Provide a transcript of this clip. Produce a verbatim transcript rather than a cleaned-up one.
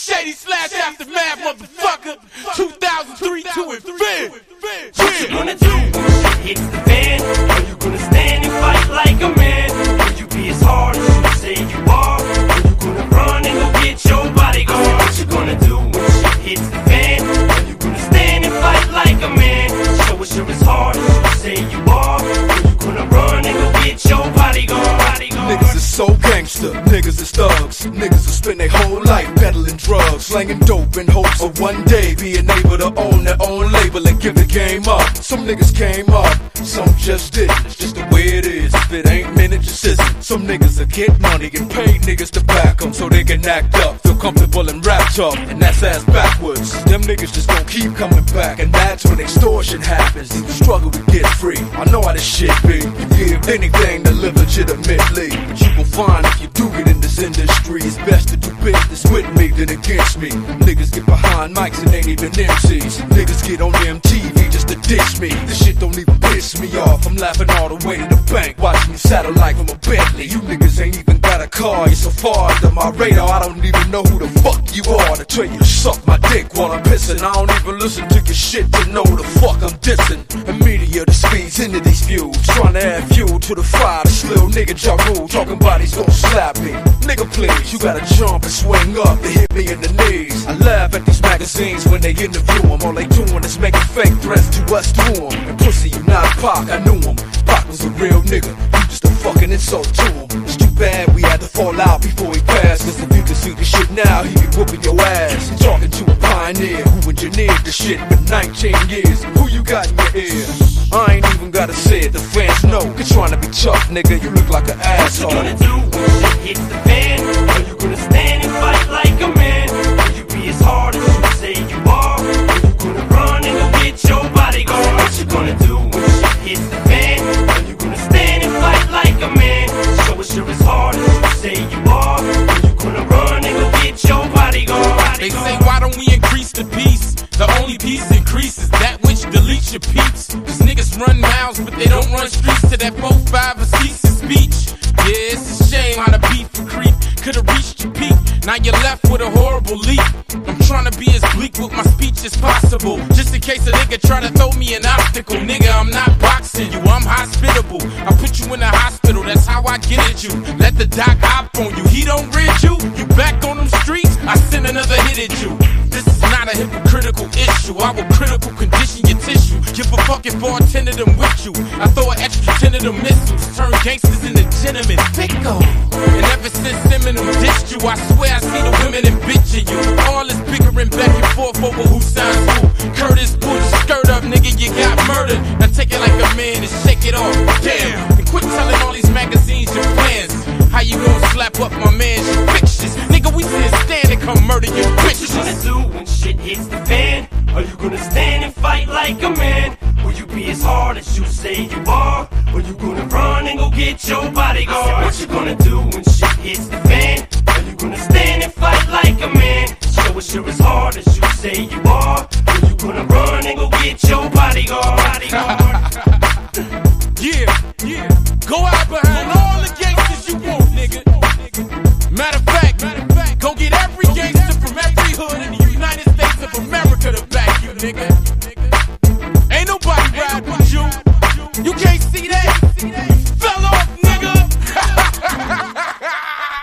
Shady slash aftermath, motherfucker. two thousand three to infinity. What you gonna do when shit hits the fan? Are you gonna stand and fight like a man? Will you be as hard as you say you are? Are you gonna run and go get your bodyguard? What you gonna do when shit hits the fan? Are you gonna stand and fight like a man? Show us you're as hard as you say you are. Are you gonna run and go get your bodyguard? Niggas is so gangster, niggas is thugs. Niggas will spend their whole life peddling drugs, slanging dope in hopes of one day being able to own their own label and give the game up. Some niggas came up, some just didn't. It's just the way it is. If it ain't meant, it just isn't. Some niggas will get money and pay niggas to back them so they can act up, feel comfortable and rap tough, and that's ass backwards. Them niggas just gon' keep coming back, and that's when extortion happens. You struggle to get free. I know how this shit be. You give anything to live legitimately, but you gon' find if you do get in this industry, it's best to do business with me than against me. Niggas get behind mics and ain't even M Cs. Niggas get on M T V just to diss me. This shit don't even piss me off. I'm laughing all the way to the bank, watching you satellite from a Bentley. You niggas ain't even got a car, you're so far under my radar. I don't even know who the fuck you are to tell you to suck my dick while I'm pissing. I don't even listen to your shit to know the fuck I'm dissing. And media that speeds into these views, trying to add fuel to the fire. This little nigga juggle, talking about he's gon' slap me. Nigga please, you gotta jump and swing up to hit me in the knees. I laugh at these magazines when they interview them. All they doing is making fake threats to us through them. And pussy, you not Pac, I knew him. Pac was a real nigga, you just a fucking insult to him. It's too bad we had to fall out before he passed, cause if you could see the shit now, he be whooping your ass. Talking to a pioneer who engineered the shit for nineteen years. Who you got in your ear? I ain't even gotta say it, the fans know. You're trying to be tough, nigga, you look like an asshole. What you gonna do when shit hits the fan? Are you gonna stand and fight like a man? Will you be as hard as you say you are? Are you gonna run and go get your bodyguard? What you gonna do when shit hits the fan? Are you gonna stand and fight like a man? Show us you're as hard as you say you are. Are you gonna run and go get your bodyguard? They say why don't we increase the peace? The only peace increases that which deletes your peeps. Cause niggas run miles but they don't run streets to that four five or ceases speech. Yeah, it's a shame how the beef and creep could've reached your peak. Now you're left with a horrible leap. I'm trying to be as bleak with my speech as possible, just in case a nigga try to throw me an obstacle. Nigga, I'm not boxing you, I'm hospitable. I put you in the hospital, that's how I get at you. Let the doc hop on you, he don't rid you. You back on them streets, I send another hit at you. This is not a hypocritical issue, I will critical condition your tissue. Give a fuck if all ten of them with you. I throw an extra ten of them missiles, turn gangsters into gentlemen. Pickle. And ever since Eminem dissed you, I swear I see the women in bitching you. All this bickering back and forth over who signs who. Curtis, pull your skirt up, nigga, you got murdered. Now take it like a man and shake it off. Damn. And quit telling all these magazines your plans. How you gonna slap up my man's pictures? Nigga, we can't stand and come murder your bitches. What you gonna do when shit hits the fan? Are you gonna stand and fight like a man? Will you be as hard as you say you are? Or you gonna run and go get your bodyguard? What you gonna do when shit hits the fan? Are you gonna stand and fight like a man? Show us you're as hard as you say you are. Or you gonna run and go get your bodyguard? bodyguard. Yeah, yeah. Go out behind all the gangsters you want, nigga. Matter of fact, matter of fact, go get